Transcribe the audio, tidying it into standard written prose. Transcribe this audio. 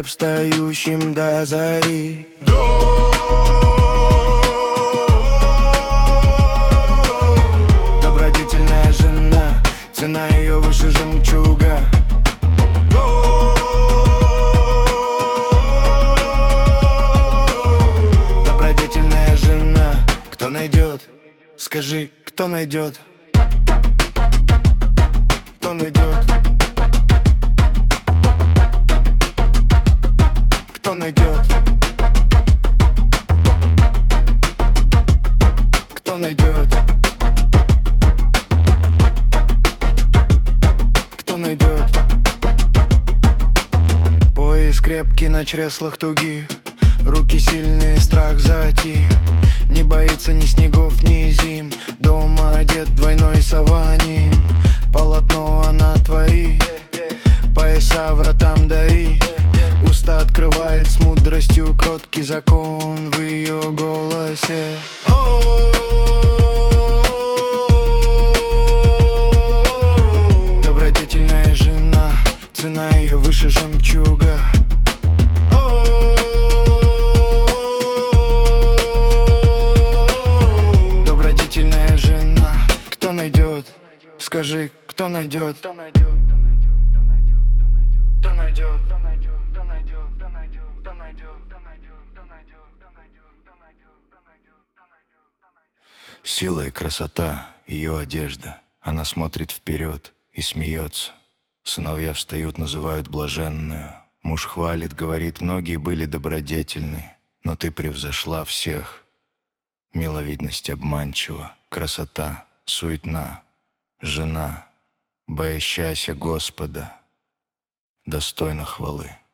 встающим до зари. Добродетельная жена, цена ее выше жемчуга. Добродетельная жена, кто найдет? Скажи, кто найдет? Кто найдет? Кто найдет? Кто найдет? Кто найдет? Пояс крепкий на чреслах тугих, руки сильные, страх затих. Не боится ни снегов, ни зим. Дома одет двойной саванин. Полотно она творит, пояса вратам дарит. Уста открывает с мудростью, кроткий закон в ее голосе. Добродетельная жена, цена ее выше жемчуга. Добродетельная жена, кто найдет? Скажи, кто найдет? Кто найдет? Кто найдет? Сила и красота, ее одежда. Она смотрит вперед и смеется. Сыновья встают, называют блаженную. Муж хвалит, говорит, многие были добродетельны, но ты превзошла всех. Миловидность обманчива, красота суетна. Жена, боящаяся Господа, достойна хвалы.